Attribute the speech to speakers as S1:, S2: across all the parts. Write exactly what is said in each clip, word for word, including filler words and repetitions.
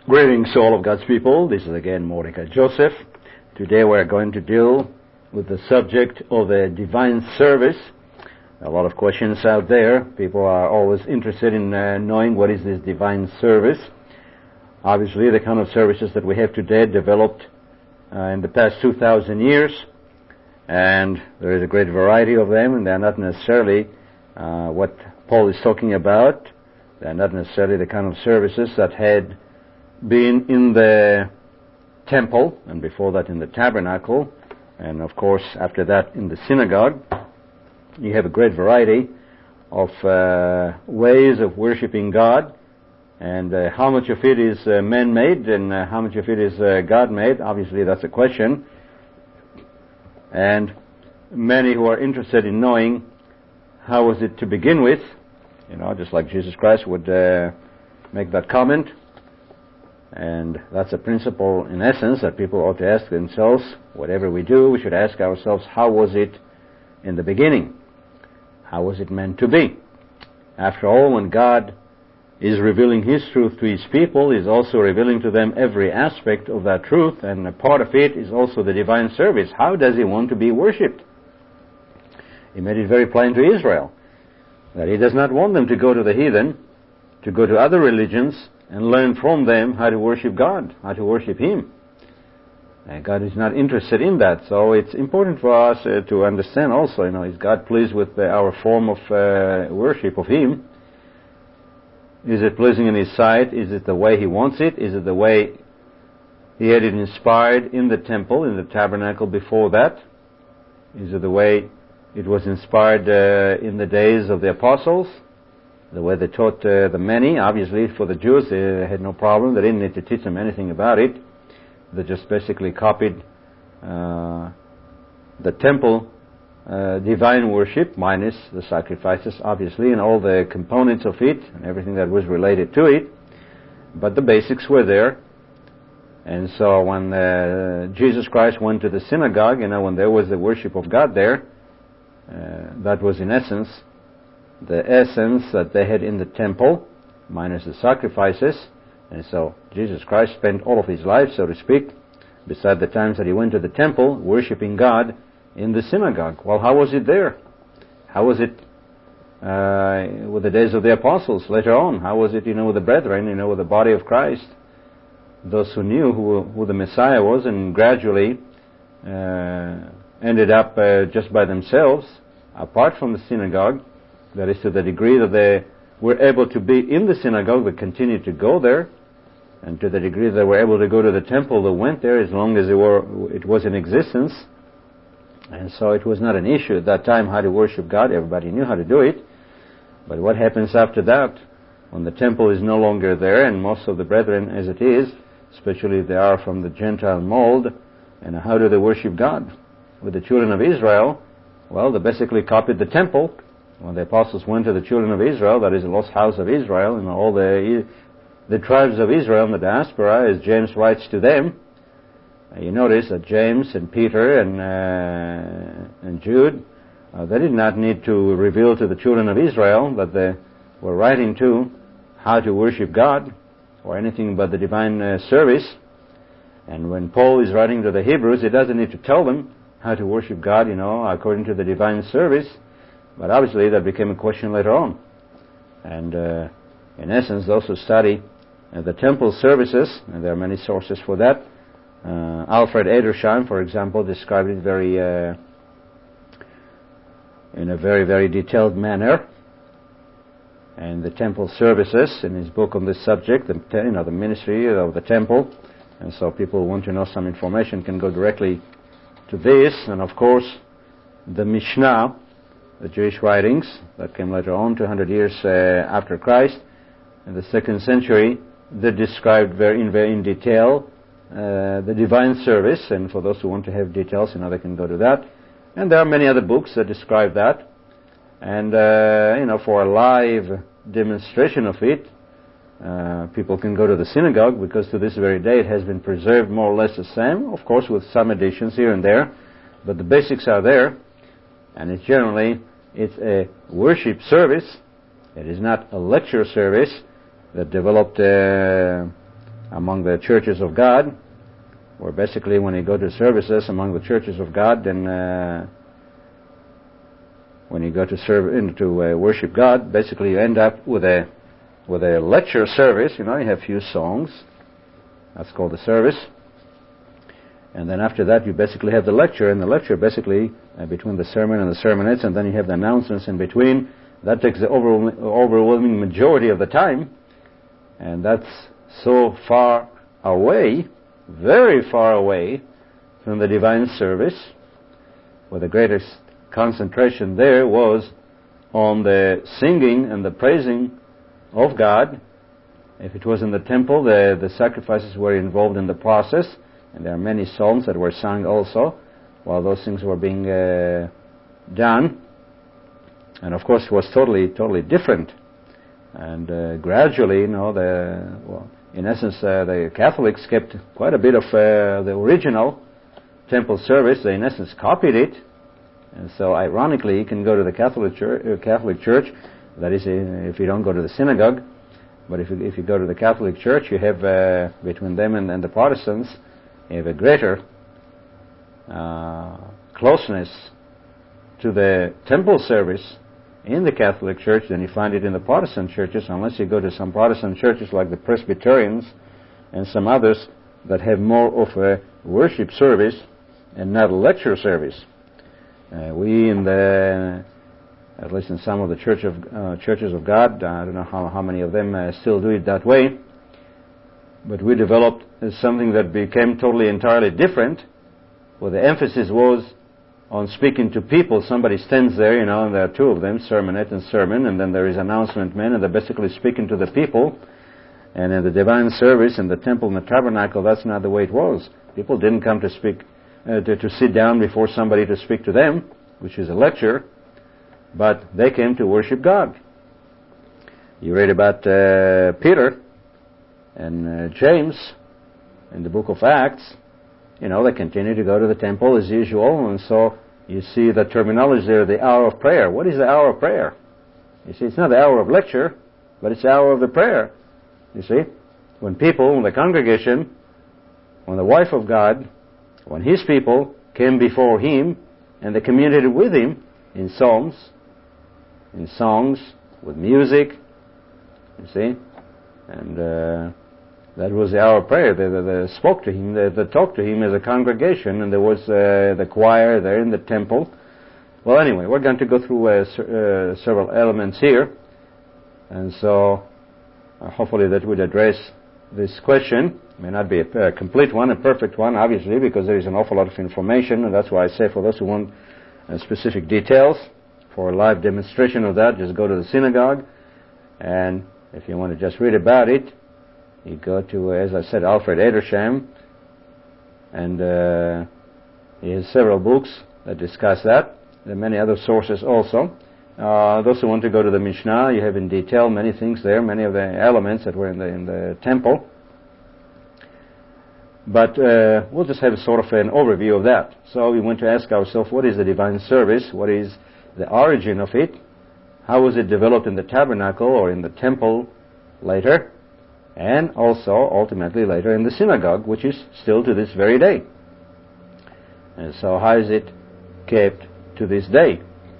S1: Greetings to all of God's people. This is again Mordecai Joseph. Today we're going to deal with the subject of a divine service. A lot of questions out there. People are always interested in uh, knowing what is this divine service. Obviously, the kind of services that we have today developed uh, in the past two thousand years, and there is a great variety of them, and they're not necessarily uh, what Paul is talking about. They're not necessarily the kind of services that had been in the temple, and before that in the tabernacle, and of course after that in the synagogue. You have a great variety of uh, ways of worshiping God, and uh, how much of it is uh, man-made and uh, how much of it is uh, God-made. Obviously that's a question, and many who are interested in knowing how was it to begin with, you know, just like Jesus Christ would uh, make that comment. And that's a principle, in essence, that people ought to ask themselves. Whatever we do, we should ask ourselves, how was it in the beginning? How was it meant to be? After all, when God is revealing His truth to His people, He's also revealing to them every aspect of that truth, and a part of it is also the divine service. How does He want to be worshipped? He made it very plain to Israel that He does not want them to go to the heathen, to go to other religions, and learn from them how to worship God, how to worship Him. And God is not interested in that. So it's important for us uh, to understand also, you know, is God pleased with uh, our form of uh, worship of Him? Is it pleasing in His sight? Is it the way He wants it? Is it the way He had it inspired in the temple, in the tabernacle before that? Is it the way it was inspired uh, in the days of the apostles? The way they taught uh, the many. Obviously for the Jews they had no problem. They didn't need to teach them anything about it. They just basically copied uh, the temple uh, divine worship, minus the sacrifices obviously and all the components of it and everything that was related to it. But the basics were there. And so when uh, Jesus Christ went to the synagogue, you know, when there was the worship of God there, uh, that was in essence the essence that they had in the temple, minus the sacrifices. And so Jesus Christ spent all of His life, so to speak, beside the times that He went to the temple, worshiping God in the synagogue. Well, how was it there? How was it uh, with the days of the apostles later on? How was it, you know, with the brethren, you know, with the body of Christ? Those who knew who, who the Messiah was and gradually uh, ended up uh, just by themselves, apart from the synagogue. That is, to the degree that they were able to be in the synagogue, they continued to go there. And to the degree that they were able to go to the temple, they went there as long as it, were, it was in existence. And so it was not an issue at that time how to worship God. Everybody knew how to do it. But what happens after that, when the temple is no longer there, and most of the brethren, as it is, especially if they are from the Gentile mold, and how do they worship God? With the children of Israel, well, they basically copied the temple. When the apostles went to the children of Israel, that is the lost house of Israel, and all the the tribes of Israel in the diaspora, as James writes to them, uh, you notice that James and Peter and uh, and Jude, uh, they did not need to reveal to the children of Israel that they were writing to how to worship God or anything but the divine uh, service. And when Paul is writing to the Hebrews, he doesn't need to tell them how to worship God, you know, according to the divine service. But obviously that became a question later on. And uh, in essence, those who study uh, the temple services, and there are many sources for that, uh, Alfred Edersheim, for example, described it very, uh, in a very, very detailed manner. And the temple services, in his book on this subject, the, you know, the ministry of the temple. And so people who want to know some information can go directly to this. And of course, the Mishnah, the Jewish writings that came later on, two hundred years uh, after Christ, in the second century, they described very in very in detail uh, the divine service. And for those who want to have details, you know, they can go to that. And there are many other books that describe that. And uh, you know, for a live demonstration of it, uh, people can go to the synagogue, because to this very day it has been preserved more or less the same, of course with some additions here and there, but the basics are there. And it's generally it's a worship service. It is not a lecture service that developed uh, among among the churches of God, where basically when you go to services among the churches of God, then uh, when you go to serve into uh, worship God, basically you end up with a with a lecture service. You know, you have a few songs. That's called the service. And then after that, you basically have the lecture, and the lecture basically uh, between the sermon and the sermonettes, and then you have the announcements in between. That takes the overwhelming, overwhelming majority of the time, and that's so far away, very far away from the divine service, where the greatest concentration there was on the singing and the praising of God. If it was in the temple, the, the sacrifices were involved in the process, and there are many psalms that were sung also while those things were being uh, done. And of course it was totally, totally different. And uh, gradually, you know, the, well, in essence, uh, the Catholics kept quite a bit of uh, the original temple service. They in essence copied it. And so ironically, you can go to the Catholic church, uh, Catholic church, that is if you don't go to the synagogue, but if you, if you go to the Catholic church, you have uh, between them and, and the Protestants, you have a greater uh, closeness to the temple service in the Catholic Church than you find it in the Protestant churches, unless you go to some Protestant churches like the Presbyterians and some others that have more of a worship service and not a lecture service. Uh, we in the, at least in some of the church of uh, churches of God, I don't know how, how many of them uh, still do it that way, but we developed something that became totally entirely different, where the emphasis was on speaking to people. Somebody stands there, you know, and there are two of them, sermonette and sermon, and then there is announcement men, and they're basically speaking to the people. And in the divine service in the temple and the tabernacle, that's not the way it was. People didn't come to speak, uh, to, to sit down before somebody to speak to them, which is a lecture, but they came to worship God. You read about uh, Peter and uh, James in the book of Acts. You know, they continue to go to the temple as usual, and so you see the terminology there, the hour of prayer. What is the hour of prayer? You see, it's not the hour of lecture, but it's the hour of the prayer. You see, when people, when the congregation, when the wife of God, when His people came before Him, and they communicated with Him in psalms, in songs, with music, you see, and uh, that was the hour of prayer. They, they, they spoke to Him, they, they talked to Him as a congregation, and there was uh, the choir there in the temple. Well, anyway, we're going to go through uh, uh, several elements here, and so uh, hopefully that would address this question. It may not be a, a complete one, a perfect one, obviously, because there is an awful lot of information, and that's why I say for those who want uh, specific details for a live demonstration of that, just go to the synagogue, and if you want to just read about it, you go to, as I said, Alfred Edersheim, and uh, he has several books that discuss that. There are many other sources also. Uh, those who want to go to the Mishnah, you have in detail many things there, many of the elements that were in the, in the temple. But uh, we'll just have a sort of an overview of that. So we want to ask ourselves, what is the divine service? What is the origin of it? How was it developed in the tabernacle or in the temple later? And also, ultimately, later in the synagogue, which is still to this very day. And so how is it kept to this day?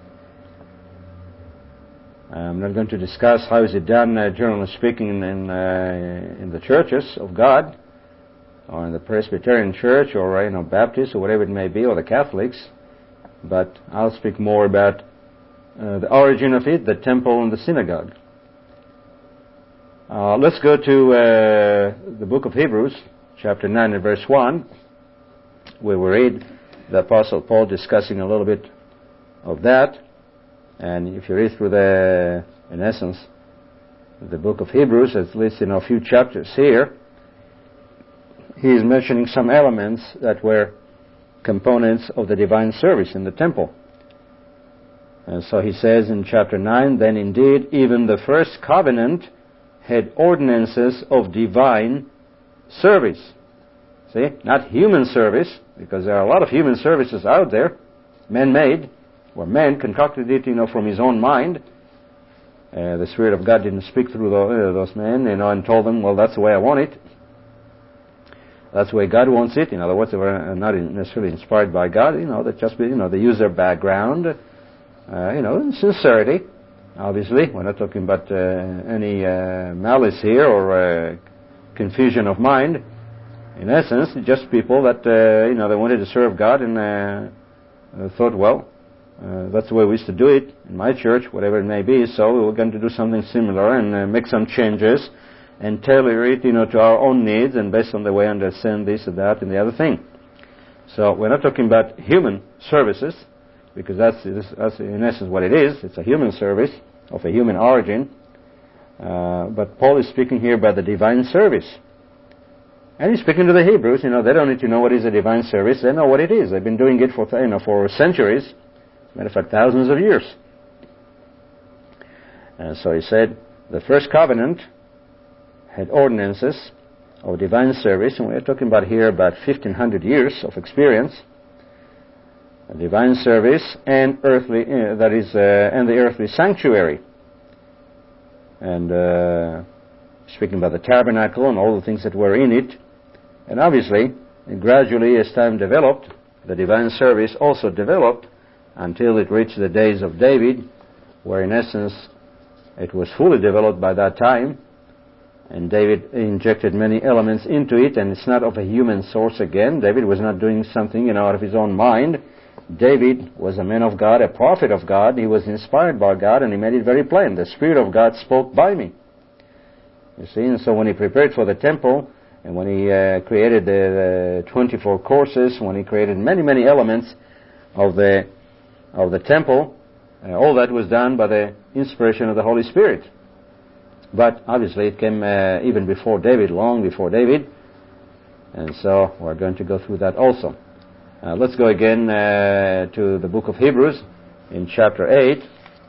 S1: I'm not going to discuss how is it done, uh, generally speaking, in, in, uh, in the churches of God, or in the Presbyterian Church, or, you know, Baptist, or whatever it may be, or the Catholics. But I'll speak more about uh, the origin of it, the temple and the synagogue. Uh, let's go to uh, the book of Hebrews, chapter nine and verse one, where we read the Apostle Paul discussing a little bit of that. And if you read through the, in essence, the book of Hebrews, at least in a few chapters here, he is mentioning some elements that were components of the divine service in the temple. And so he says in chapter nine, then indeed even the first covenant had ordinances of divine service. See, not human service, because there are a lot of human services out there, man-made, where man concocted it, you know, from his own mind. Uh, the Spirit of God didn't speak through the, uh, those men, you know, and told them, well, that's the way I want it. that's the way God wants it. In other words, they were not necessarily inspired by God. You know, they just, you know, they use their background, uh, you know, sincerity. Obviously, we're not talking about uh, any uh, malice here or uh, confusion of mind. In essence, just people that uh, you know they wanted to serve God and uh, thought, well, uh, that's the way we used to do it in my church, whatever it may be. So we're going to do something similar and uh, make some changes and tailor it, you know, to our own needs and based on the way I understand this and that and the other thing. So we're not talking about human services, because that's, that's in essence what it is. It's a human service of a human origin. Uh, but Paul is speaking here about the divine service. And he's speaking to the Hebrews. You know, they don't need to know what is a divine service. They know what it is. They've been doing it for, you know, for centuries. Matter of fact, thousands of years. And so he said, the first covenant had ordinances of divine service, and we're talking about here about fifteen hundred years of experience. A divine service and earthly, uh, that is, uh, and the earthly sanctuary. And uh, speaking about the tabernacle and all the things that were in it. And obviously, gradually as time developed, the divine service also developed until it reached the days of David, where in essence it was fully developed by that time. And David injected many elements into it, and it's not of a human source again. David was not doing something, you know, out of his own mind. David was a man of God, a prophet of God. He was inspired by God, and he made it very plain. The Spirit of God spoke by me. You see, and so when he prepared for the temple, and when he uh, created the, the twenty-four courses, when he created many, many elements of the of the temple, uh, all that was done by the inspiration of the Holy Spirit. But obviously it came uh, even before David, long before David, and so we're going to go through that also. Uh, let's go again uh, to the book of Hebrews in chapter eight,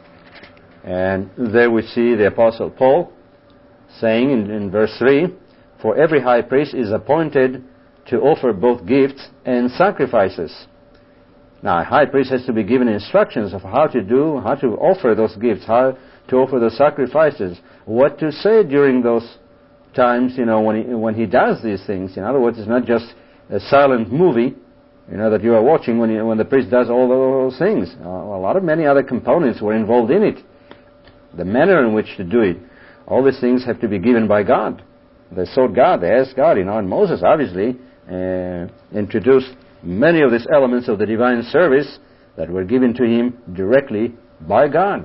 S1: and there we see the Apostle Paul saying in, in verse three, for every high priest is appointed to offer both gifts and sacrifices. Now, a high priest has to be given instructions of how to do, how to offer those gifts, how to offer those sacrifices, what to say during those times, you know, when he, when he does these things. In other words, it's not just a silent movie, you know, that you are watching when, you, when the priest does all those things. Uh, a lot of many other components were involved in it. The manner in which to do it, all these things have to be given by God. They sought God, they asked God, you know, and Moses obviously uh, introduced many of these elements of the divine service that were given to him directly by God.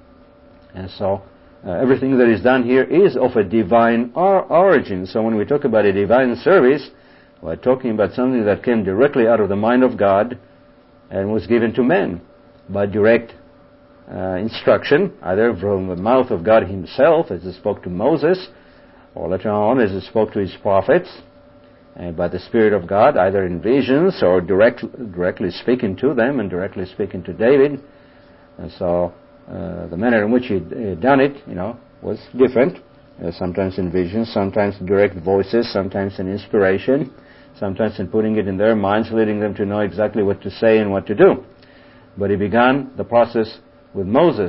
S1: And so uh, everything that is done here is of a divine or- origin. So when we talk about a divine service, we're talking about something that came directly out of the mind of God and was given to men by direct uh, instruction, either from the mouth of God himself as he spoke to Moses, or later on as he spoke to his prophets, and by the Spirit of God, either in visions or direct, directly speaking to them and directly speaking to David. And so uh, the manner in which he had done it, you know, was different. Uh, sometimes in visions, sometimes in direct voices, sometimes in inspiration, sometimes in putting it in their minds, leading them to know exactly what to say and what to do. But he began the process with Moses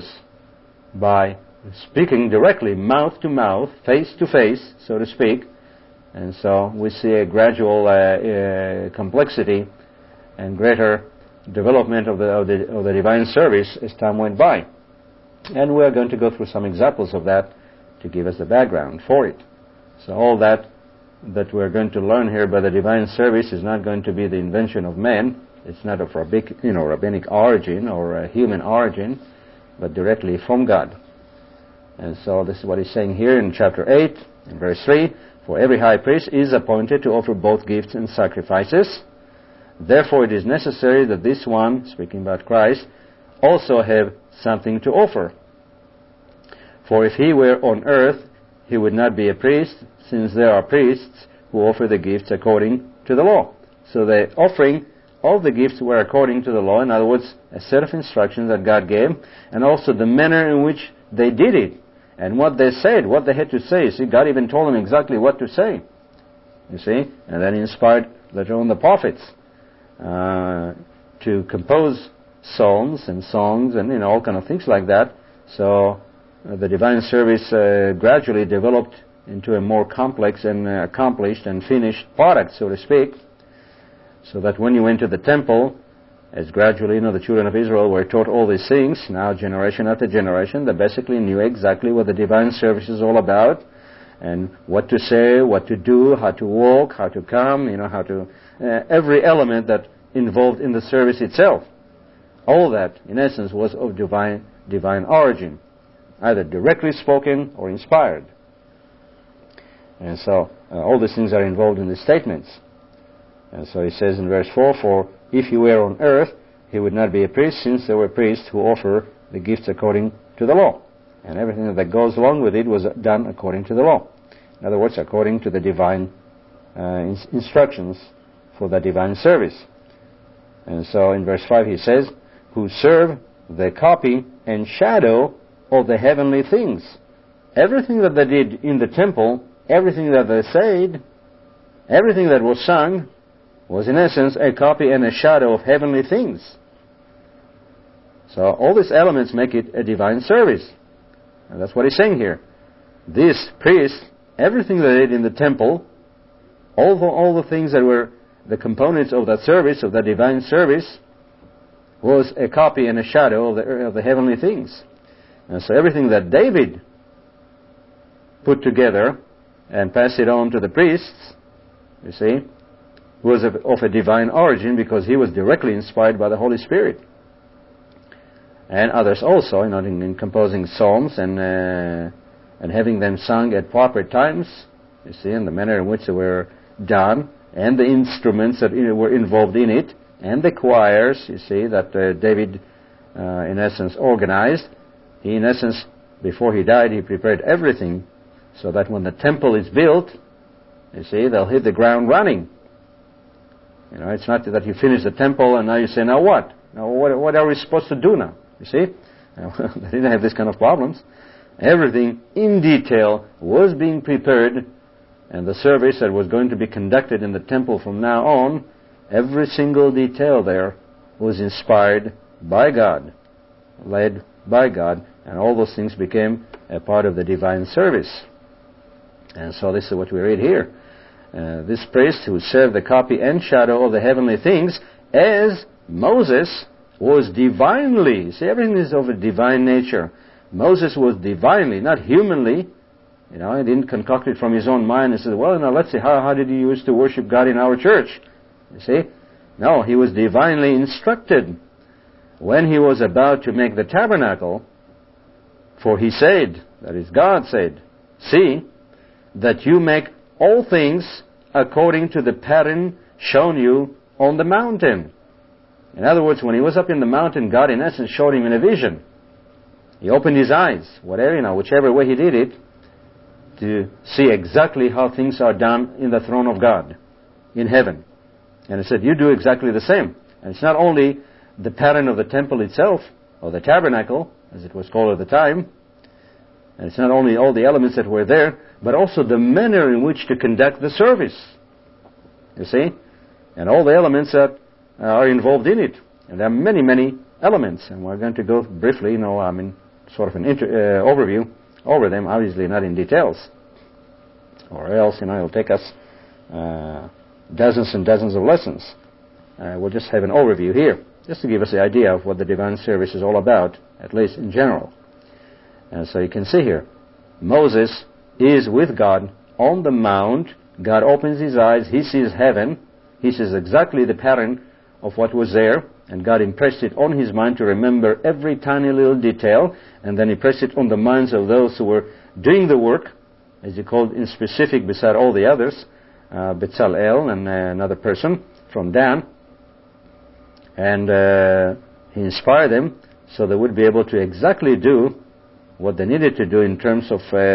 S1: by speaking directly, mouth to mouth, face to face, so to speak. And so we see a gradual uh, uh, complexity and greater development of the, of, the, of the divine service as time went by. And we are going to go through some examples of that to give us the background for it. So all that that we're going to learn here by the divine service is not going to be the invention of man. It's not of rabbinic, you know, rabbinic origin or a human origin, but directly from God. And so this is what he's saying here in chapter eight, in verse three. For every high priest is appointed to offer both gifts and sacrifices. Therefore it is necessary that this one, speaking about Christ, also have something to offer. For if he were on earth, he would not be a priest, since there are priests who offer the gifts according to the law. So the offering of the gifts were according to the law, in other words, a set of instructions that God gave, and also the manner in which they did it. And what they said, what they had to say. See, God even told them exactly what to say. You see? And then He inspired later on the prophets uh, to compose psalms and songs and, you know, all kind of things like that. So uh, the divine service uh, gradually developed into a more complex and uh, accomplished and finished product, so to speak, so that when you went to the temple, as gradually, you know, the children of Israel were taught all these things, now generation after generation, they basically knew exactly what the divine service is all about, and what to say, what to do, how to walk, how to come, you know, how to, uh, every element that involved in the service itself. All that, in essence, was of divine, divine origin, either directly spoken or inspired. And so, uh, all these things are involved in the statements. And so he says in verse four, for if he were on earth, he would not be a priest, since there were priests who offer the gifts according to the law. And everything that goes along with it was done according to the law. In other words, according to the divine uh, ins- instructions for the divine service. And so in verse five he says, who serve the copy and shadow of the heavenly things. Everything that they did in the temple, everything that they said, everything that was sung, was in essence a copy and a shadow of heavenly things. So all these elements make it a divine service. And that's what he's saying here. This priest, everything they did in the temple, all the, all the things that were the components of that service, of that divine service, was a copy and a shadow of the, of the heavenly things. And so everything that David put together and passed it on to the priests, you see, was of, of a divine origin, because he was directly inspired by the Holy Spirit. And others also, you know, in, in composing psalms and uh, and having them sung at proper times, you see, in the manner in which they were done, and the instruments that, you know, were involved in it, and the choirs, you see, that uh, David, uh, in essence, organized. He, in essence, before he died, he prepared everything so that when the temple is built, you see, they'll hit the ground running. You know, it's not that you finish the temple and now you say, now what? Now what, what are we supposed to do now? You see? They didn't have this kind of problems. Everything in detail was being prepared, and the service that was going to be conducted in the temple from now on, every single detail there was inspired by God, led by God, and all those things became a part of the divine service. And so this is what we read here. Uh, this priest who served the copy and shadow of the heavenly things, as Moses was divinely, see, everything is of a divine nature. Moses was divinely, not humanly. You know, he didn't concoct it from his own mind and said, well, now let's see, how, how did he used to worship God in our church? You see? No, he was divinely instructed. When he was about to make the tabernacle, for he said, that is, God said, see, that you make all things according to the pattern shown you on the mountain. In other words, when he was up in the mountain, God in essence showed him in a vision. He opened his eyes, whatever, you know, whichever way he did it, to see exactly how things are done in the throne of God, in heaven. And he said, you do exactly the same. And it's not only the pattern of the temple itself, or the tabernacle, as it was called at the time, and it's not only all the elements that were there, but also the manner in which to conduct the service. You see? And all the elements that uh, are involved in it. And there are many, many elements. And we're going to go briefly, you know, I mean, sort of an inter- uh, overview over them, obviously not in details. Or else, you know, it'll take us uh, dozens and dozens of lessons. Uh, we'll just have an overview here, just to give us the idea of what the divine service is all about, at least in general. And so you can see here, Moses is with God on the mount. God opens his eyes. He sees heaven. He sees exactly the pattern of what was there. And God impressed it on his mind to remember every tiny little detail. And then he pressed it on the minds of those who were doing the work, as he called in specific beside all the others, uh, Bezalel and uh, another person from Dan. And uh, he inspired them so they would be able to exactly do what they needed to do in terms of uh,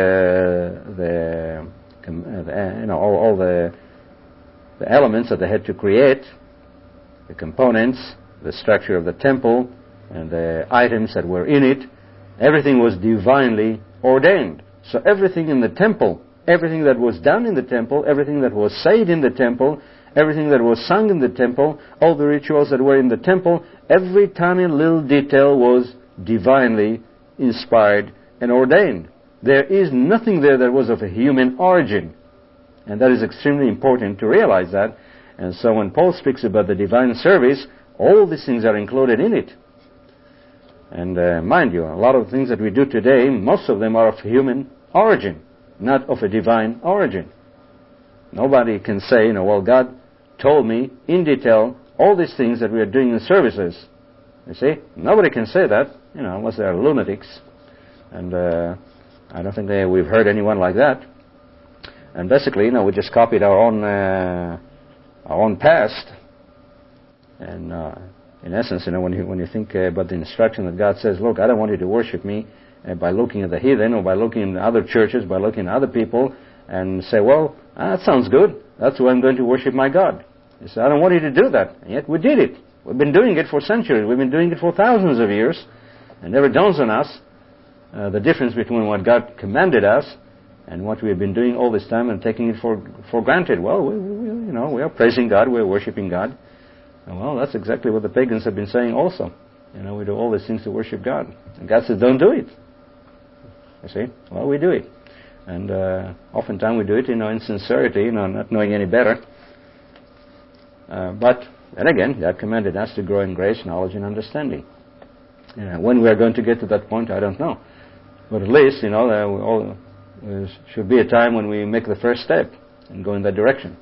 S1: the, uh, the, you know, all, all the, the elements that they had to create, the components, the structure of the temple, and the items that were in it. Everything was divinely ordained. So everything in the temple, everything that was done in the temple, everything that was said in the temple, everything that was sung in the temple, all the rituals that were in the temple, every tiny little detail was divinely inspired and ordained. There is nothing there that was of a human origin. And that is extremely important to realize that. And so when Paul speaks about the divine service, all these things are included in it. And uh, mind you, a lot of things that we do today, most of them are of human origin, not of a divine origin. Nobody can say, you know, well, God told me in detail all these things that we are doing in services. You see, nobody can say that, you know, unless they are lunatics. And uh, I don't think they, we've heard anyone like that. And basically, you know, we just copied our own uh, our own past. And uh, in essence, you know, when you when you think uh, about the instruction that God says, look, I don't want you to worship me uh, by looking at the heathen or by looking at other churches, by looking at other people, and say, well, ah, that sounds good. That's why I'm going to worship my God. He said, I don't want you to do that. And yet we did it. We've been doing it for centuries. We've been doing it for thousands of years. And it never dawns on us uh, the difference between what God commanded us and what we have been doing all this time and taking it for for granted. Well, we, we, you know, we are praising God, we are worshiping God. And well, that's exactly what the pagans have been saying also. You know, we do all these things to worship God. And God says, don't do it. You see? Well, we do it. And uh, oftentimes we do it, you know, in sincerity, you know, not knowing any better. Uh, but, and again, God commanded us to grow in grace, knowledge, and understanding. You know, when we are going to get to that point, I don't know. But at least, you know, uh, we all... there should be a time when we make the first step and go in that direction.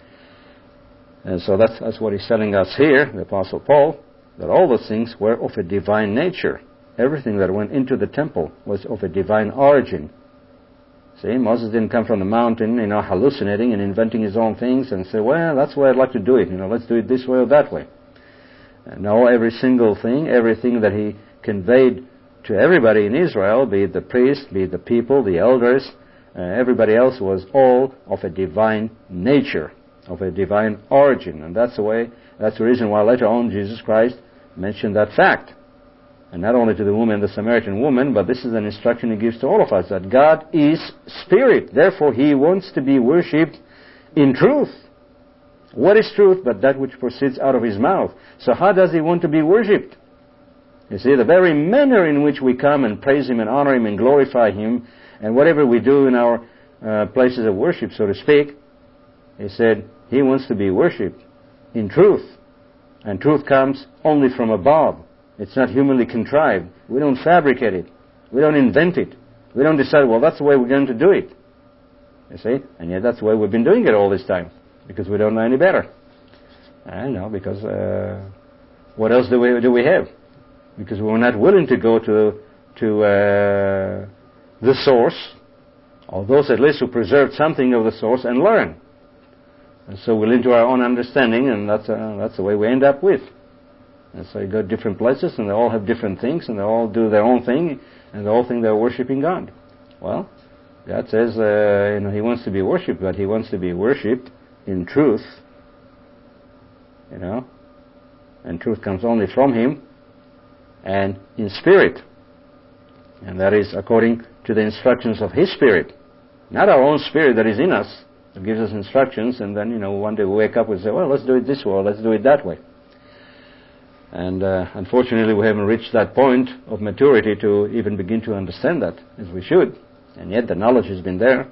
S1: And so that's, that's what he's telling us here, the Apostle Paul, that all those things were of a divine nature. Everything that went into the temple was of a divine origin. See, Moses didn't come from the mountain, you know, hallucinating and inventing his own things and say, well, that's the way I'd like to do it, you know, let's do it this way or that way. And no, every single thing, everything that he conveyed to everybody in Israel, be it the priests, be it the people, the elders, uh, everybody else was all of a divine nature, of a divine origin. And that's the way, that's the reason why later on Jesus Christ mentioned that fact. And not only to the woman, the Samaritan woman, but this is an instruction he gives to all of us, that God is spirit. Therefore, he wants to be worshipped in truth. What is truth but that which proceeds out of his mouth? So how does he want to be worshipped? You see, the very manner in which we come and praise him and honor him and glorify him, and whatever we do in our uh, places of worship, so to speak, he said he wants to be worshipped in truth. And truth comes only from above. It's not humanly contrived. We don't fabricate it. We don't invent it. We don't decide, well, that's the way we're going to do it. You see? And yet that's the way we've been doing it all this time, because we don't know any better. I know, because uh, what else do we do we have? Because we're not willing to go to to uh, the source, or those at least who preserved something of the source, and learn. And so we lean to our own understanding, and that's uh, that's the way we end up with. And so you go to different places, and they all have different things, and they all do their own thing, and they all think they're worshiping God. Well, God says, uh, you know, He wants to be worshipped, but He wants to be worshipped in truth. You know, and truth comes only from Him, and in spirit, and that is according to the instructions of His Spirit, not our own spirit that is in us, that gives us instructions, and then, you know, one day we wake up and say, well, let's do it this way, or let's do it that way. And uh, unfortunately, we haven't reached that point of maturity to even begin to understand that, as we should. And yet the knowledge has been there.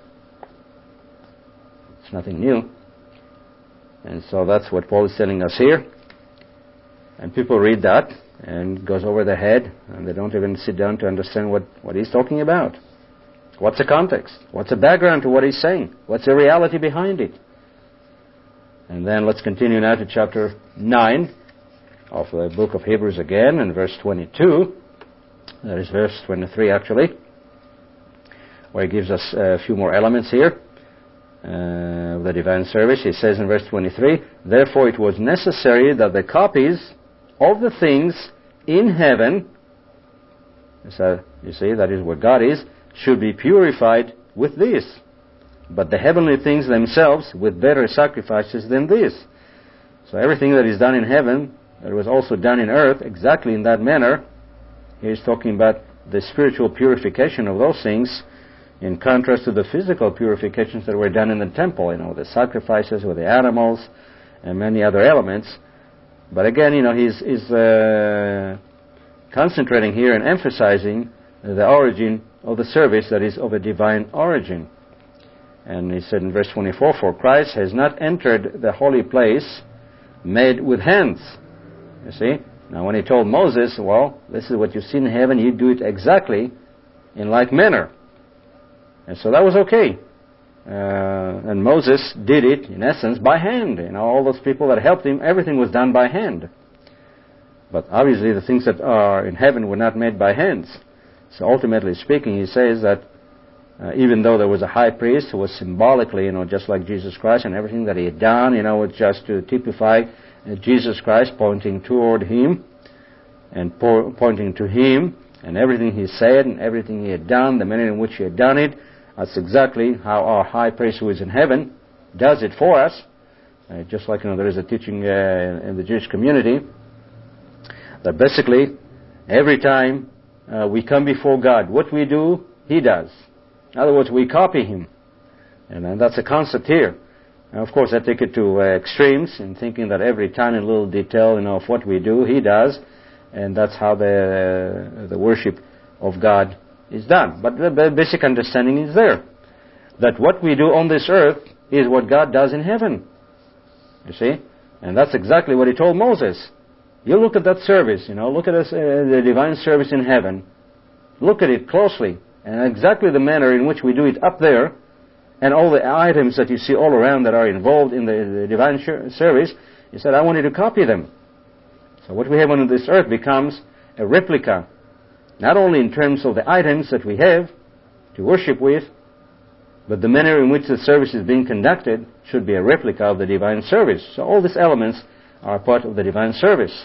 S1: It's nothing new. And so that's what Paul is telling us here. And people read that, and it goes over their head, and they don't even sit down to understand what, what he's talking about. What's the context? What's the background to what he's saying? What's the reality behind it? And then let's continue now to chapter nine of the book of Hebrews again, and verse twenty-two. That is verse twenty-three, actually, where he gives us a few more elements here uh, of the divine service. He says in verse twenty-three, therefore it was necessary that the copies of the things in heaven, so you see, that is where God is, should be purified with this, but the heavenly things themselves with better sacrifices than this. So everything that is done in heaven, that was also done in earth, exactly in that manner. He's talking about the spiritual purification of those things, in contrast to the physical purifications that were done in the temple, you know, the sacrifices with the animals and many other elements. But again, you know, he's, he's uh, concentrating here and emphasizing the origin of the service that is of a divine origin. And he said in verse twenty-four, for Christ has not entered the holy place made with hands. You see? Now when he told Moses, well, this is what you see in heaven, you do it exactly in like manner. And so that was okay. Uh, and Moses did it, in essence, by hand. You know, all those people that helped him, everything was done by hand. But obviously the things that are in heaven were not made by hands. So ultimately speaking, he says that uh, even though there was a high priest who was symbolically, you know, just like Jesus Christ, and everything that he had done, you know, was just to typify uh, Jesus Christ, pointing toward him and po- pointing to him, and everything he said and everything he had done, the manner in which he had done it, that's exactly how our high priest who is in heaven does it for us. Uh, just like, you know, there is a teaching uh, in the Jewish community that basically every time uh, we come before God, what we do, he does. In other words, we copy him. And, and that's a concept here. And of course, I take it to uh, extremes in thinking that every tiny little detail, you know, of what we do, he does. And that's how the uh, the worship of God is done. But the basic understanding is there. That what we do on this earth is what God does in heaven. You see? And that's exactly what he told Moses. You look at that service, you know, look at this, uh, the divine service in heaven. Look at it closely. And exactly the manner in which we do it up there, and all the items that you see all around that are involved in the, the divine sh- service, he said, I want you to copy them. So what we have on this earth becomes a replica, not only in terms of the items that we have to worship with, but the manner in which the service is being conducted should be a replica of the divine service. So all these elements are part of the divine service.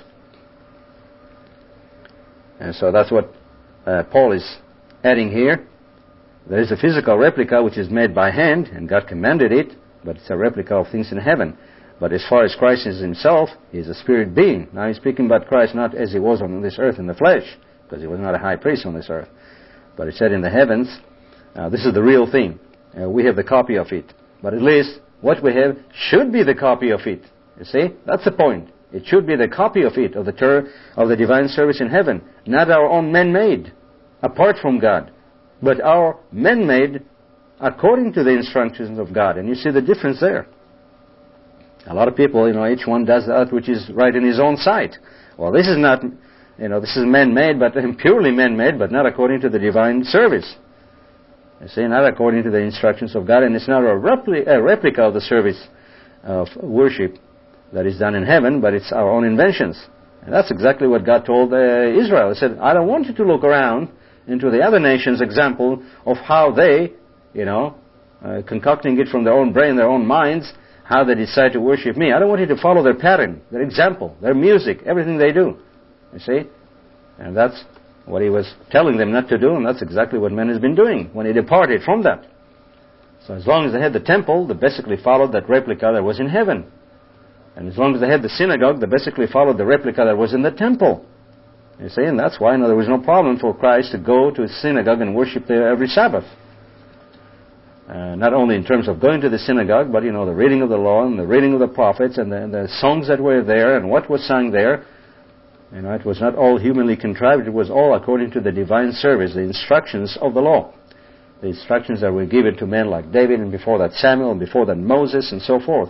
S1: And so that's what uh, Paul is adding here. There is a physical replica which is made by hand, and God commanded it, but it's a replica of things in heaven. But as far as Christ is himself, he is a spirit being. Now he's speaking about Christ not as he was on this earth in the flesh, because he was not a high priest on this earth. But he said in the heavens, uh, this is the real thing. Uh, we have the copy of it. But at least what we have should be the copy of it. You see? That's the point. It should be the copy of it, of the ter- of the divine service in heaven. Not our own man-made, apart from God. But our man-made according to the instructions of God. And you see the difference there. A lot of people, you know, each one does that which is right in his own sight. Well, this is not, you know, this is man-made, but purely man-made, but not according to the divine service. You see, not according to the instructions of God, and it's not a, repli- a replica of the service of worship that is done in heaven, but it's our own inventions. And that's exactly what God told uh, Israel. He said, I don't want you to look around into the other nations' example of how they, you know, uh, concocting it from their own brain, their own minds, how they decide to worship me. I don't want you to follow their pattern, their example, their music, everything they do. You see? And that's what he was telling them not to do, and that's exactly what man has been doing when he departed from that. So as long as they had the temple, they basically followed that replica that was in heaven. And as long as they had the synagogue, they basically followed the replica that was in the temple. You see? And that's why you know, there was no problem for Christ to go to a synagogue and worship there every Sabbath. Uh, not only in terms of going to the synagogue, but, you know, the reading of the law and the reading of the prophets and the, and the songs that were there and what was sung there. You know, it was not all humanly contrived. It was all according to the divine service, the instructions of the law. The instructions that were given to men like David, and before that Samuel, and before that Moses, and so forth.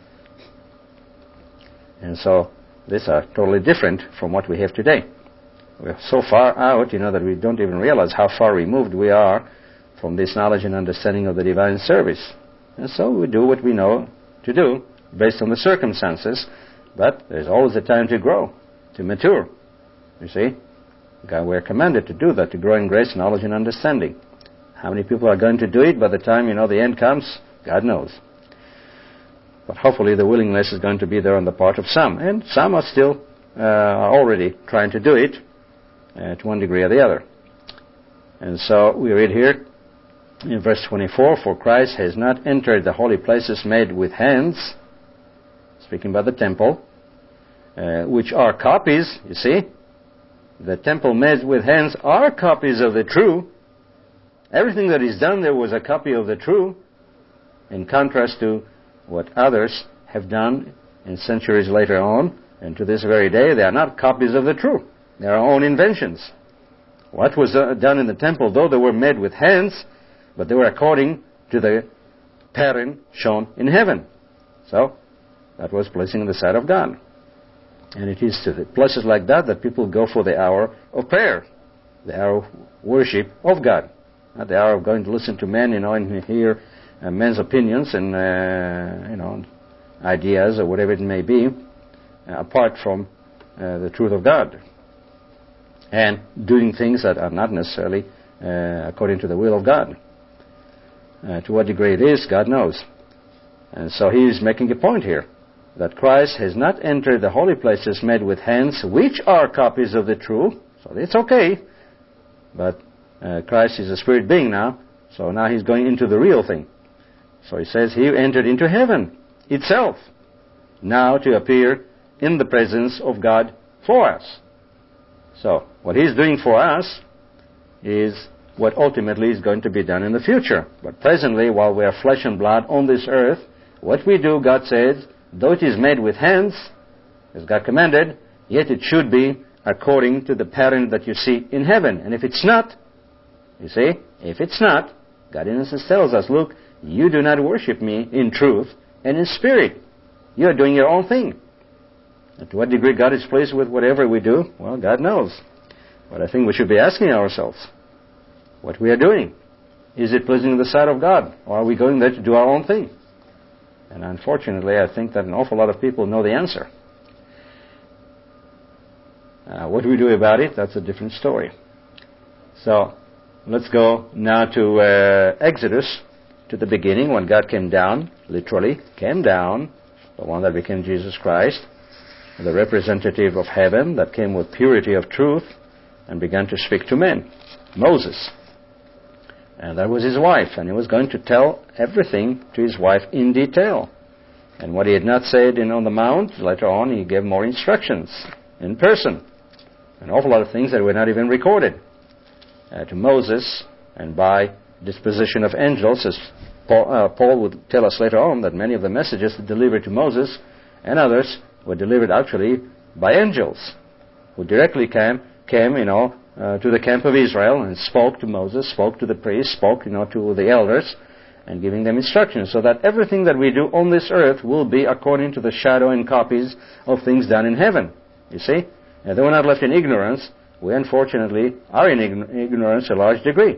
S1: And so, these are totally different from what we have today. We're so far out, you know, that we don't even realize how far removed we are from this knowledge and understanding of the divine service. And so we do what we know to do, based on the circumstances, but there's always a time to grow, to mature. You see? God, we're commanded to do that, to grow in grace, knowledge, and understanding. How many people are going to do it by the time, you know, the end comes? God knows. But hopefully the willingness is going to be there on the part of some. And some are still uh, are already trying to do it uh, to one degree or the other. And so we read here in verse twenty-four, for Christ has not entered the holy places made with hands, speaking about the temple, uh, which are copies, you see. The temple made with hands are copies of the true. Everything that is done there was a copy of the true, in contrast to what others have done in centuries later on, and to this very day, they are not copies of the true. They are our own inventions. What was uh, done in the temple, though they were made with hands, but they were according to the pattern shown in heaven. So, that was pleasing in the sight of God. And it is to the places like that that people go for the hour of prayer, the hour of worship of God, not the hour of going to listen to men, you know, and hear uh, men's opinions and, uh, you know, ideas or whatever it may be, uh, apart from uh, the truth of God, and doing things that are not necessarily uh, according to the will of God. Uh, to what degree it is, God knows. And so he is making a point here, that Christ has not entered the holy places made with hands, which are copies of the true. So it's okay. But uh, Christ is a spirit being now, so now he's going into the real thing. So he says he entered into heaven itself, now to appear in the presence of God for us. So what he's doing for us is what ultimately is going to be done in the future. But presently, while we are flesh and blood on this earth, what we do, God says, though it is made with hands, as God commanded, yet it should be according to the pattern that you see in heaven. And if it's not, you see, if it's not, God in essence tells us, look, you do not worship me in truth and in spirit. You are doing your own thing. And to what degree God is pleased with whatever we do, well, God knows. But I think we should be asking ourselves what we are doing. Is it pleasing in the sight of God? Or are we going there to do our own thing? And unfortunately, I think that an awful lot of people know the answer. Uh, what do we do about it? That's a different story. So, let's go now to uh, Exodus, to the beginning, when God came down, literally came down, the one that became Jesus Christ, the representative of heaven that came with purity of truth and began to speak to men, Moses. And that was his wife, and he was going to tell everything to his wife in detail. And what he had not said in on the mount, later on he gave more instructions in person. An awful lot of things that were not even recorded uh, to Moses, and by disposition of angels, as Paul, uh, Paul would tell us later on, that many of the messages delivered to Moses and others were delivered actually by angels, who directly came, came, you know, uh, to the camp of Israel and spoke to Moses, spoke to the priests, spoke, you know, to the elders, and giving them instructions, so that everything that we do on this earth will be according to the shadow and copies of things done in heaven. You see? And they were not left in ignorance. We unfortunately are in ignorance to a large degree.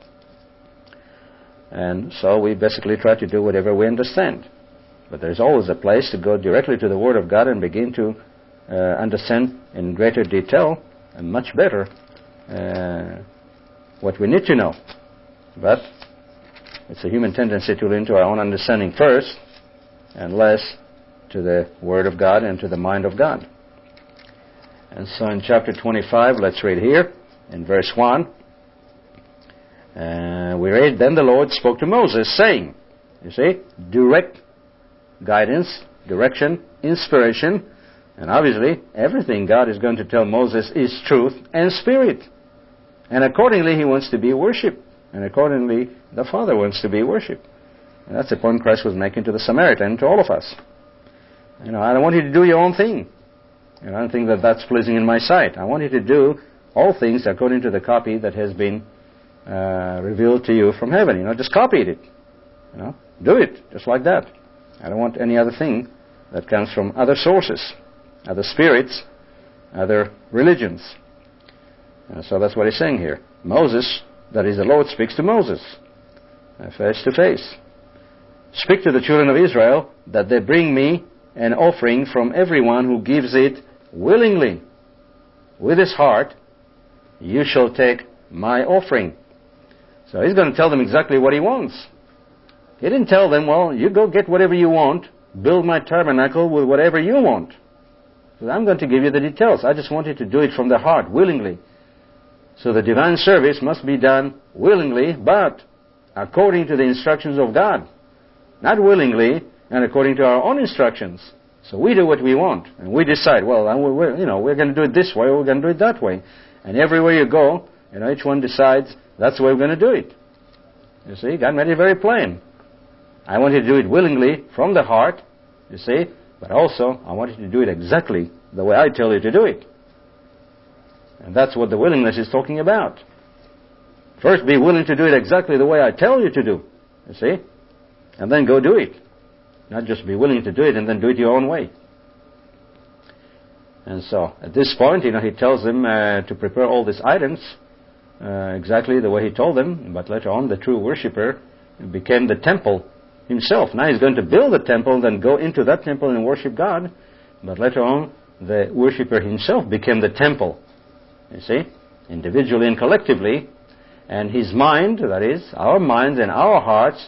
S1: And so we basically try to do whatever we understand. But there's always a place to go directly to the Word of God and begin to uh, understand in greater detail and much better uh, what we need to know. But it's a human tendency to lean to our own understanding first and less to the Word of God and to the mind of God. And so in chapter twenty-five, let's read here in verse one. Uh, we read, Then the Lord spoke to Moses, saying, you see, direct guidance, direction, inspiration, and obviously everything God is going to tell Moses is truth and spirit. And accordingly, he wants to be worshipped. And accordingly, the Father wants to be worshipped. And that's the point Christ was making to the Samaritan, to all of us. You know, I don't want you to do your own thing. And I don't think that that's pleasing in my sight. I want you to do all things according to the copy that has been uh, revealed to you from heaven. You know, just copy it. You know, do it just like that. I don't want any other thing that comes from other sources, other spirits, other religions. And so that's what he's saying here. Moses, that is the Lord, speaks to Moses uh, face to face. Speak to the children of Israel that they bring me an offering from everyone who gives it willingly. With his heart, you shall take my offering. So he's going to tell them exactly what he wants. He didn't tell them, well, you go get whatever you want, build my tabernacle with whatever you want. So I'm going to give you the details. I just want you to do it from the heart, willingly. So the divine service must be done willingly, but according to the instructions of God. Not willingly and according to our own instructions. So we do what we want, and we decide, well, we're, you know, we're going to do it this way, or we're going to do it that way. And everywhere you go, you know, each one decides that's the way we're going to do it. You see, God made it very plain. I want you to do it willingly, from the heart, you see, but also I want you to do it exactly the way I tell you to do it. And that's what the willingness is talking about. First, be willing to do it exactly the way I tell you to do, you see? And then go do it. Not just be willing to do it and then do it your own way. And so, at this point, you know, he tells them uh, to prepare all these items uh, exactly the way he told them. But later on, the true worshipper became the temple himself. Now he's going to build a temple, then go into that temple and worship God. But later on, the worshipper himself became the temple. You see? Individually and collectively. And his mind, that is, our minds and our hearts,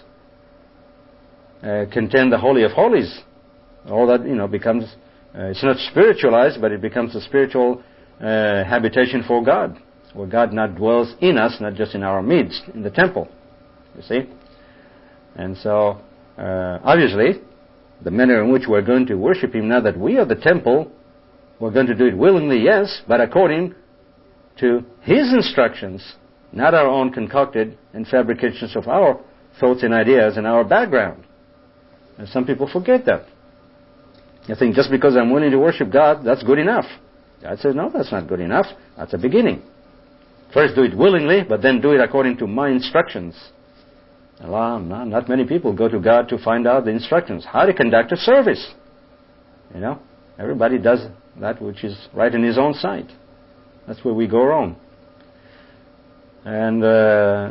S1: uh, contain the Holy of Holies. All that, you know, becomes, uh, it's not spiritualized, but it becomes a spiritual uh, habitation for God, where God not dwells in us, not just in our midst, in the temple. You see? And so, uh, obviously, the manner in which we're going to worship Him, now that we are the temple, we're going to do it willingly, yes, but according to His instructions, not our own concocted and fabrications of our thoughts and ideas and our background. And some people forget that. They think just because I'm willing to worship God, that's good enough. God says, no, that's not good enough. That's a beginning. First do it willingly, but then do it according to my instructions. Allah, not many people go to God to find out the instructions, how to conduct a service. You know, everybody does that which is right in his own sight. That's where we go wrong. And uh,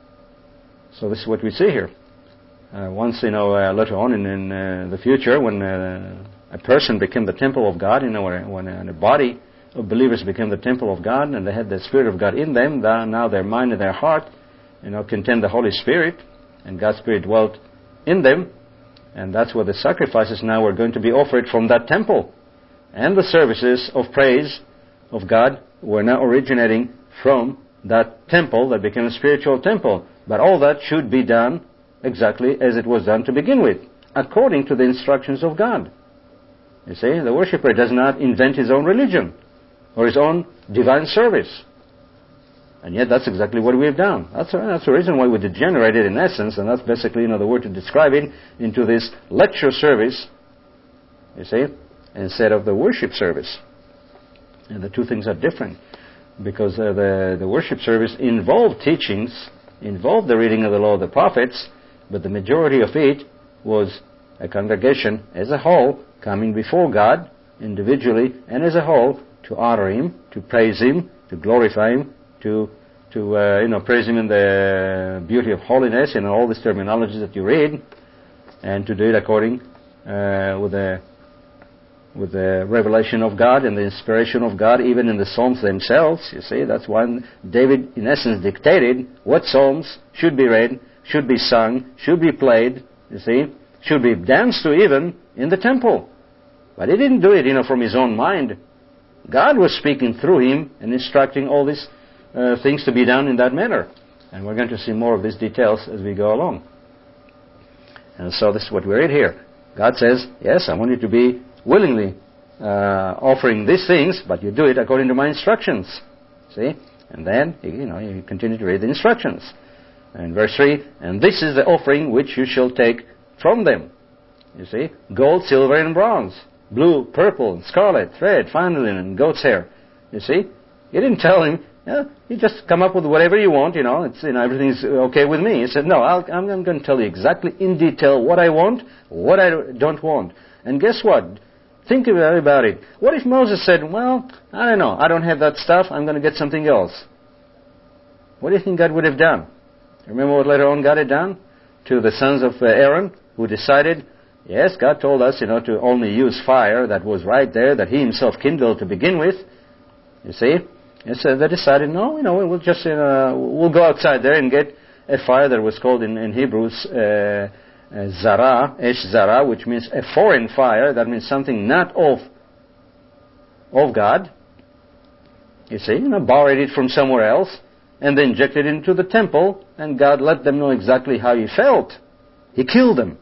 S1: so this is what we see here. Uh, once, you know, uh, later on in, in uh, the future, when uh, a person became the temple of God, you know, when a, a body of believers became the temple of God, and they had the Spirit of God in them, now their mind and their heart, you know, contained the Holy Spirit, and God's Spirit dwelt in them, and that's where the sacrifices now were going to be offered from that temple. And the services of praise of God were now originating from that temple that became a spiritual temple. But all that should be done exactly as it was done to begin with, according to the instructions of God. You see, the worshipper does not invent his own religion or his own divine service. And yet that's exactly what we have done. That's, that's the reason why we degenerated in essence, and that's basically, you know, the word to describe it, into this lecture service, you see, instead of the worship service. And the two things are different. Because uh, the, the worship service involved teachings, involved the reading of the law of the prophets, but the majority of it was a congregation as a whole coming before God, individually and as a whole, to honor Him, to praise Him, to glorify Him, to to uh, you know praise Him in the beauty of holiness and all these terminologies that you read, and to do it according uh, with the with the revelation of God and the inspiration of God, even in the Psalms themselves. You see, that's why David, in essence, dictated what Psalms should be read, should be sung, should be played, you see, should be danced to even in the temple. But he didn't do it, you know, from his own mind. God was speaking through him and instructing all these uh, things to be done in that manner. And we're going to see more of these details as we go along. And so this is what we read here. God says, yes, I want you to be willingly uh, offering these things, but you do it according to my instructions. See? And then, you know, you continue to read the instructions. And verse three, and this is the offering which you shall take from them. You see? Gold, silver, and bronze. Blue, purple, scarlet, thread, fine linen, goat's hair. You see? He didn't tell him, yeah, you just come up with whatever you want, you know, it's, you know, everything's okay with me. He said, no, I'll, I'm, I'm going to tell you exactly in detail what I want, what I don't want. And guess what? Think about it. What if Moses said, well, I don't know, I don't have that stuff, I'm going to get something else? What do you think God would have done? Remember what later on God had done to the sons of Aaron, who decided, yes, God told us, you know, to only use fire that was right there, that He Himself kindled to begin with. You see? And so they decided, no, you know, we'll just, uh, we'll go outside there and get a fire that was called in, in Hebrew, uh, Uh, Zara, Esh Zara, which means a foreign fire. That means something not of of God. You see, you know, borrowed it from somewhere else, and they injected it into the temple, and God let them know exactly how He felt. He killed them.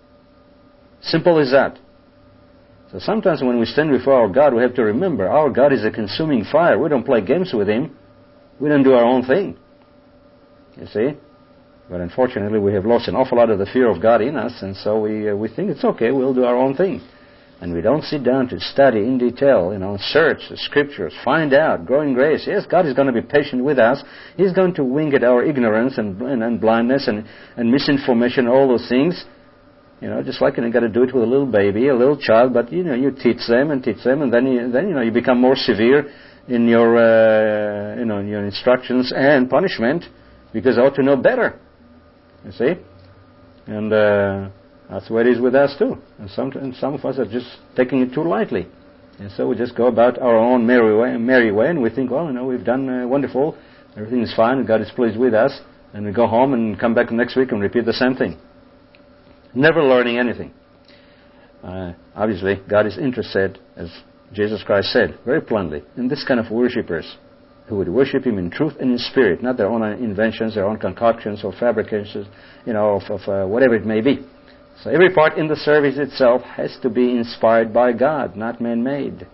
S1: Simple as that. So sometimes when we stand before our God, we have to remember, our God is a consuming fire. We don't play games with Him. We don't do our own thing. You see? But unfortunately, we have lost an awful lot of the fear of God in us, and so we uh, we think it's okay, we'll do our own thing. and we don't sit down to study in detail, you know, search the Scriptures, find out, grow in grace, yes, God is going to be patient with us. He's going to wink at our ignorance and, and, and blindness and, and misinformation, all those things. You know, just like you got to do it with a little baby, a little child, but, you know, you teach them and teach them, and then, you, then you know, you become more severe in your, uh, you know, in your instructions and punishment, because you ought to know better. You see? And uh, that's the way it is with us too. And some, and some of us are just taking it too lightly. And so we just go about our own merry way, merry way and we think, well, you know, we've done uh, wonderful, everything is fine, and God is pleased with us, and we go home and come back next week and repeat the same thing. Never learning anything. Uh, obviously, God is interested, as Jesus Christ said very plainly, in this kind of worshippers who would worship Him in truth and in spirit, not their own inventions, their own concoctions or fabrications, you know, of, of uh, whatever it may be. So every part in the service itself has to be inspired by God, not man-made.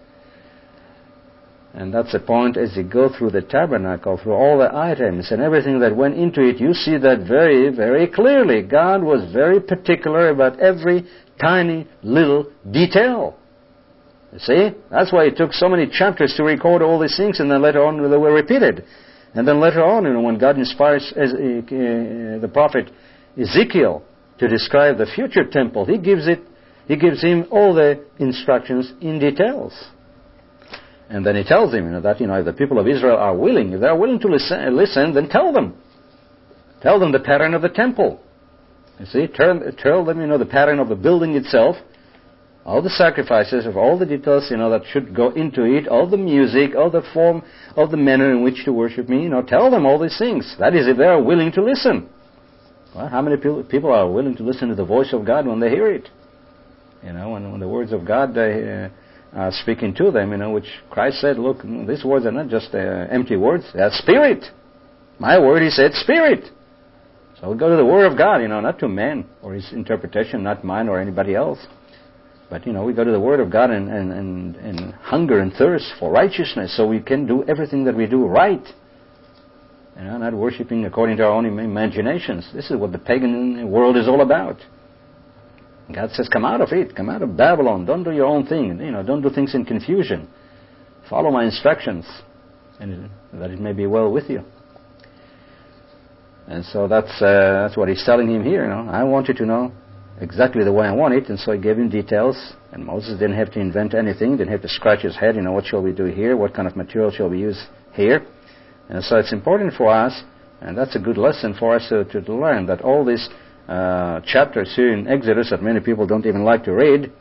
S1: And that's the point as you go through the tabernacle, through all the items and everything that went into it, you see that very, very clearly. God was very particular about every tiny little detail. You see? That's why it took so many chapters to record all these things, and then later on they were repeated. And then later on, you know, when God inspires uh, uh, the prophet Ezekiel to describe the future temple, he gives it, he gives him all the instructions in details. And then he tells him, you know, that, you know, if the people of Israel are willing, if they are willing to listen, listen, then tell them. Tell them the pattern of the temple. You see, tell, tell them, you know, the pattern of the building itself, all the sacrifices, of all the details, you know, that should go into it, all the music, all the form of the manner in which to worship me, you know, tell them all these things. That is, if they are willing to listen. Well, how many people are willing to listen to the voice of God when they hear it? You know, when, when the words of God uh, are speaking to them, you know, which Christ said, look, these words are not just uh, empty words, they are spirit. My word, He said, spirit. So we go to the Word of God, you know, not to man or his interpretation, not mine or anybody else. But, you know, we go to the Word of God and, and, and, and hunger and thirst for righteousness so we can do everything that we do right. You know, not worshipping according to our own imaginations. This is what the pagan world is all about. God says, come out of it. Come out of Babylon. Don't do your own thing. You know, don't do things in confusion. Follow my instructions, and that it may be well with you. And so that's uh, that's what He's telling him here. You know, I want you to know exactly the way I want it, and so He gave him details. And Moses didn't have to invent anything. Didn't have to scratch his head. You know, what shall we do here? What kind of material shall we use here? And so it's important for us, and that's a good lesson for us to, to, to learn, that all these uh, chapters here in Exodus that many people don't even like to read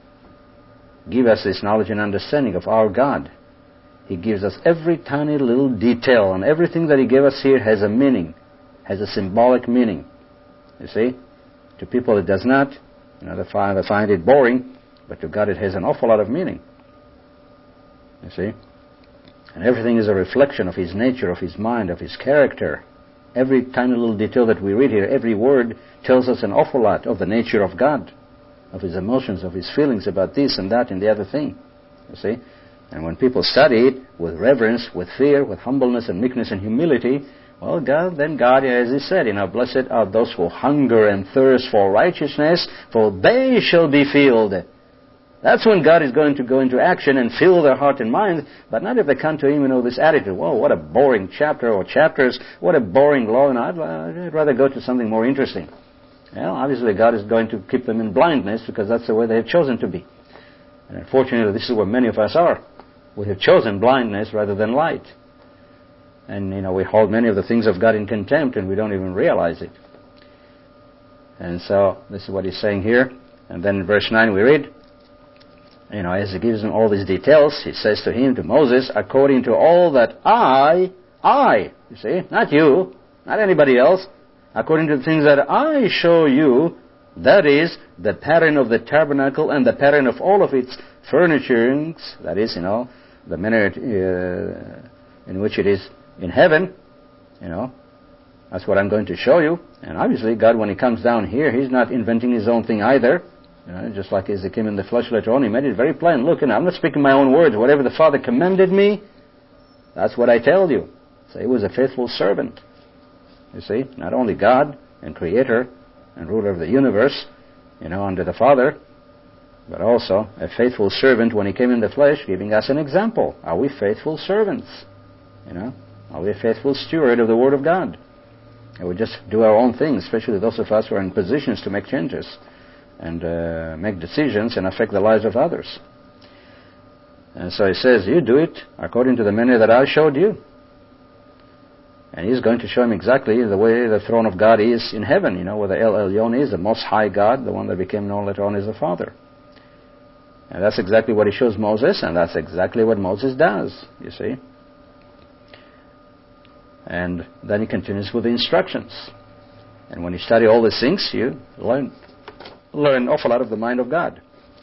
S1: give us this knowledge and understanding of our God. He gives us every tiny little detail, and everything that He gave us here has a meaning, has a symbolic meaning. You see? To people it does not. You know, they find, they find it boring, but to God it has an awful lot of meaning. You see? And everything is a reflection of His nature, of His mind, of His character. Every tiny little detail that we read here, every word tells us an awful lot of the nature of God, of His emotions, of His feelings about this and that and the other thing. You see? And when people study it with reverence, with fear, with humbleness and meekness and humility, well, God, then God, as He said, you know, blessed are those who hunger and thirst for righteousness, for they shall be filled. That's when God is going to go into action and fill their heart and mind, but not if they come to Him, you know, this attitude, whoa, what a boring chapter or chapters, what a boring law, and I'd, I'd rather go to something more interesting. Well, obviously God is going to keep them in blindness because that's the way they have chosen to be. And unfortunately, this is where many of us are. We have chosen blindness rather than light. And, you know, we hold many of the things of God in contempt and we don't even realize it. And so, this is what He's saying here. And then in verse nine we read, you know, as He gives him all these details, He says to him, to Moses, according to all that I, I, you see, not you, not anybody else, according to the things that I show you, that is, the pattern of the tabernacle and the pattern of all of its furnishings, that is, you know, the manner uh, in which it is in heaven, you know, that's what I'm going to show you. And obviously, God, when He comes down here, He's not inventing His own thing either. You know, just like as He came in the flesh later on, He made it very plain. Look, you know, I'm not speaking my own words. Whatever the Father commanded me, that's what I tell you. So He was a faithful servant. You see, not only God and Creator and ruler of the universe, you know, under the Father, but also a faithful servant when he came in the flesh, giving us an example. Are we faithful servants? You know, are we a faithful steward of the Word of God? And we just do our own things, especially those of us who are in positions to make changes and uh, make decisions and affect the lives of others. And so he says, you do it according to the manner that I showed you. And he's going to show him exactly the way the throne of God is in heaven, you know, where the El Elyon is, the Most High God, the one that became known later on as the Father. And that's exactly what he shows Moses, and that's exactly what Moses does, you see. And then he continues with the instructions. And when you study all these things, you learn, learn an awful lot of the mind of God.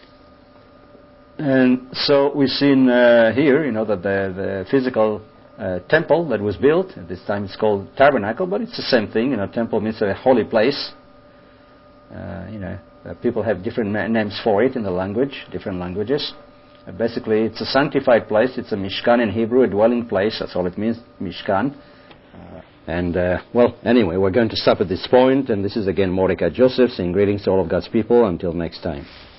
S1: And so we've seen uh, here, you know, that the, the physical uh, temple that was built, at this time it's called tabernacle, but it's the same thing. You know, temple means a holy place. Uh, you know, uh, people have different ma- names for it in the language, different languages. Uh, basically, it's a sanctified place. It's a mishkan in Hebrew, a dwelling place. That's all it means, mishkan. Uh, and, uh, well, anyway, we're going to stop at this point, and this is again Mordecai Joseph saying greetings to all of God's people. Until next time.